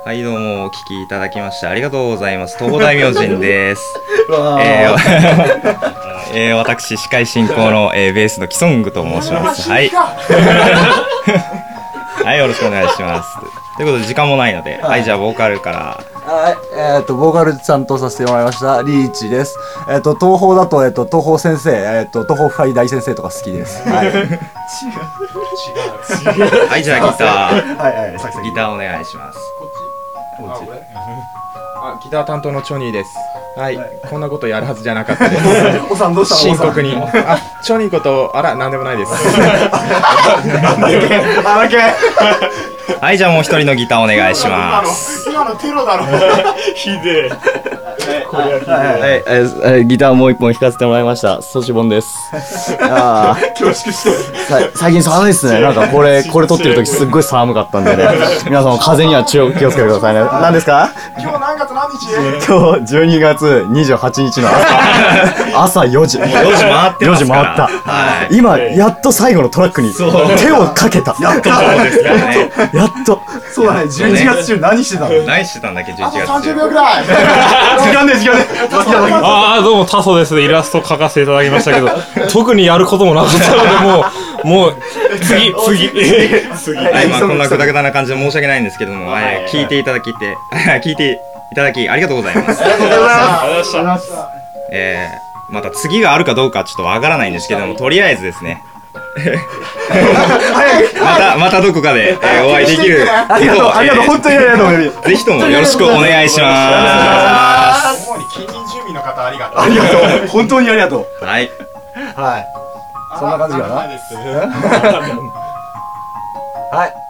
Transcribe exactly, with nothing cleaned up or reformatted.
はい、どうもお聞きいただきましてありがとうございます。東宝大明神です。えーえー、私司会進行の、えー、ベースのキソングと申します。はい。はい、よろしくお願いします。ということで時間もないので、はい、はい、じゃあボーカルから。 はい、えっ、ー、とボーカルちゃんとさせてもらいましたリーチです。えっ、ー、と東宝だとえっ、ー、と東宝先生、えっ、ー、と東宝ファイ大先生とか好きです。はい。違う違う。 はい、じゃあギター。 はいはい。 ギターお願いします。 こっち。こっち。あ、ギター担当のチョニーです。はい、はい、こんなことやるはずじゃなかったです。 おさんどうしたの？ 深刻に。あ、チョニーこと、あら、なんでもないです。 はい、じゃあもう一人のギターお願いします。 今のテロだろ。ひでえ。 はい、ギターもう一本弾かせてもらいましたソシボンです。ああ、恐縮してる。最近寒いですね。なんかこれこれ撮ってる時すっごい寒かったんでね。皆さんも風には気をつけてくださいね。何ですか？ 今日何月何日？ 今日じゅうにがつにじゅうはちにちの朝朝よじ。よじ回ってますから。 よじ回った。はい、今やっと最後のトラックに手をかけた。 やっとそうですよね。 やっと。そうだね。じゅういちがつ中何してたの？ 何してたんだっけ？じゅういちがつ。 さんじゅうびょうくらい。 時間ね時間ね。 ああ、どうもタソです。イラスト描かせていただきましたけど、特にやることもなかったので、もうもう次次次。はい、まあこんなグダグダな感じで申し訳ないんですけども、はい、聞いていただきて聞いていただきありがとうございます。 ありがとうございます。 えー、また次があるかどうかちょっとわからないんですけども、とりあえずですね。またまたどこかで、えー、お会いできる。 ありがとうありがとう、本当にありがとう。 ぜひともよろしくお願いします。 主に近隣住民の方ありがとう。 ありがとう。本当にありがとう。 はいはい。そんな感じかな。はい。